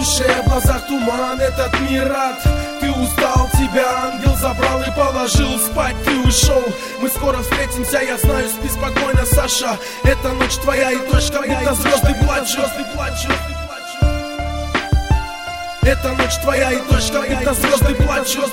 душе, в глазах туман, этот мир ад. Ты устал, тебя ангел забрал и положил спать, ты ушел. Мы скоро встретимся, я знаю, спи спокойно, Саша. Эта ночь твоя и точка, будто звезды плачут. Эта ночь твоя и точка, будто звезды плачут.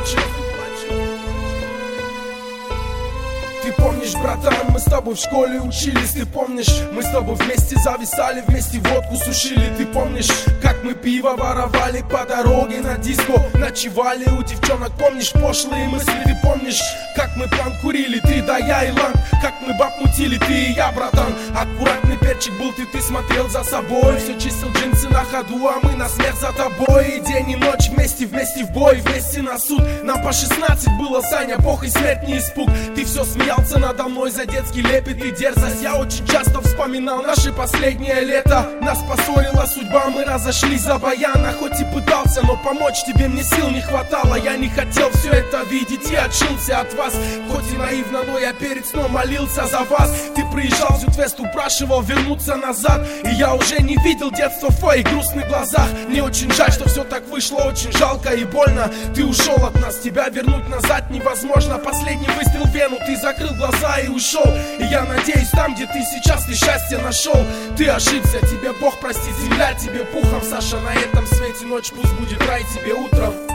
Ты помнишь, братан, мы с тобой в школе учились. Ты помнишь, мы с тобой вместе зависали, вместе водку сушили. Ты помнишь, как мы пиво воровали по дороге на диско, ночевали у девчонок. Помнишь пошлые мысли? Ты помнишь, как мы план курили, ты да я и ланг, как мы баб мутили, ты и я, братан. Аккуратный перчик был ты смотрел за собой. Все чистил джинсы на ходу, а мы на смех за тобой. И день и ночь вместе в бой, вместе на суд. Нам по 16 было, Саня, бог и смерть не испуг. Ты все смеялся надо мной за детский лепет и дерзость. Я очень часто вспоминал наше последнее лето. Нас поссорила судьба, мы разошлись за баяна. Хоть и пытался, но помочь тебе мне сил не хватало. Я не хотел все это видеть и отшился от вас. Хоть и наивно, но я перед сном молился за вас. Ты приезжал в Зюдвест, упрашивал вернуться назад. И я уже не видел детства в твоих грустных глазах. Мне очень жаль, что все так вышло, очень жалко и больно. Ты ушел от нас, тебя вернуть назад невозможно. Последний выстрел в вену, ты закрыл глаза и ушел. И я надеюсь, там, где ты сейчас, ты счастье нашел. Ты ошибся, тебе Бог простит, земля тебе пухом, Саша, на этом свете ночь пусть будет рай тебе утром.